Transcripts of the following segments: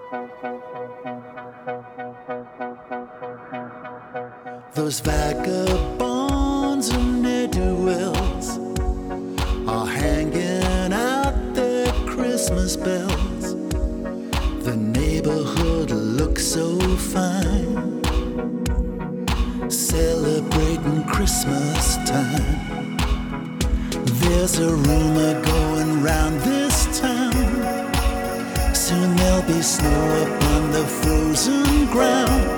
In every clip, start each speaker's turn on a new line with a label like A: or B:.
A: Those vagabonds and ne'er-do-wells are hanging out their Christmas bells. The neighborhood looks so fine, celebrating Christmas time. There's a rumor going round this town, soon there'll be snow upon the frozen ground,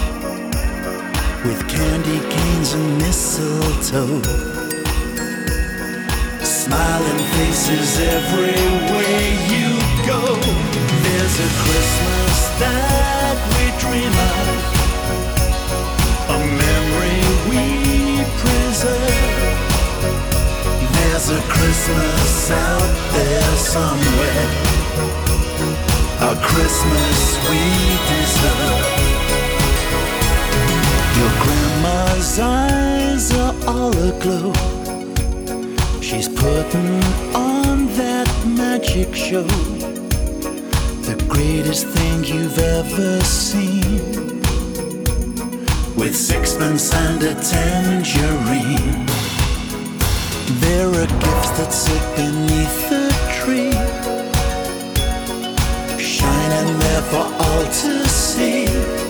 A: with candy canes and mistletoe, smiling faces everywhere you go. There's a Christmas that we dream of, a memory we preserve. There's a Christmas out there somewhere, a Christmas we deserve. Your grandma's eyes are all aglow, she's putting on that magic show, the greatest thing you've ever seen, with sixpence and a tangerine. There are gifts that sit beneath the tree, shining there for all to see.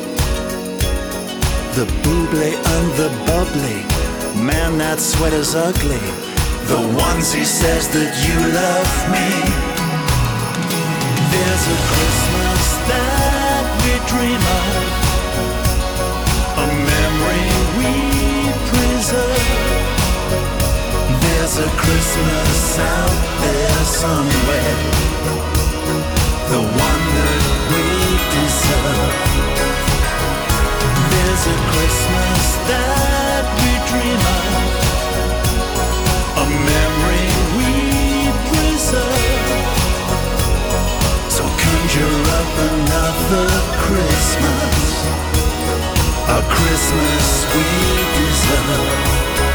A: The bubbly and the bubbly, man, that sweater's ugly. The ones who says that you love me. There's a Christmas that we dream of, a memory we preserve. There's a Christmas out there somewhere, the one that we deserve. There's a Christmas that we dream of, a memory we preserve. So conjure up another Christmas, a Christmas we deserve.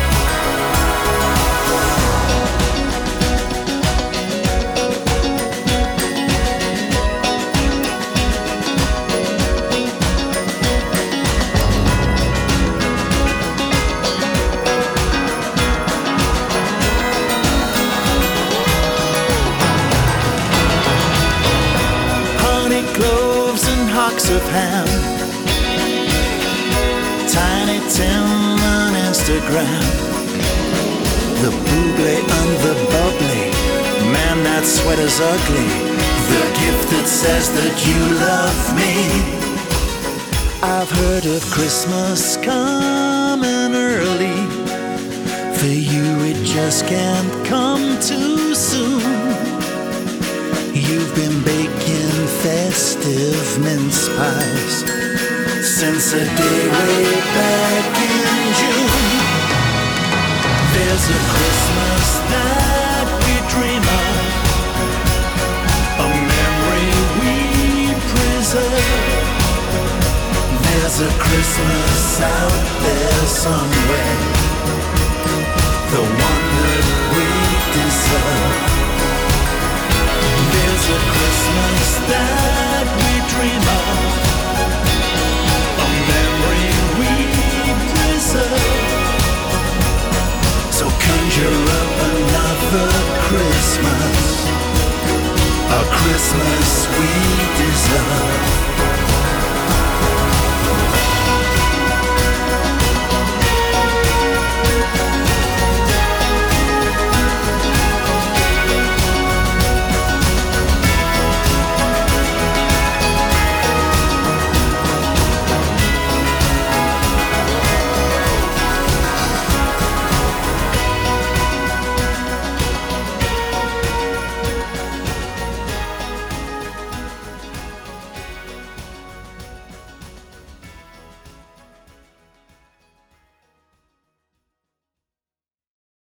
A: Cloves and hocks of ham, Tiny Tim on Instagram. The bubbly and the bubbly, man, that sweater's ugly. The gift that says that you love me. I've heard of Christmas coming early, for you it just can't come too soon. You've been baking festive mince pies since a day way back in June. There's a Christmas that we dream of, a memory we preserve. There's a Christmas out there somewhere, the one that we deserve. There's a Christmas that we dream of, a memory we preserve. So conjure up another Christmas, a Christmas we deserve.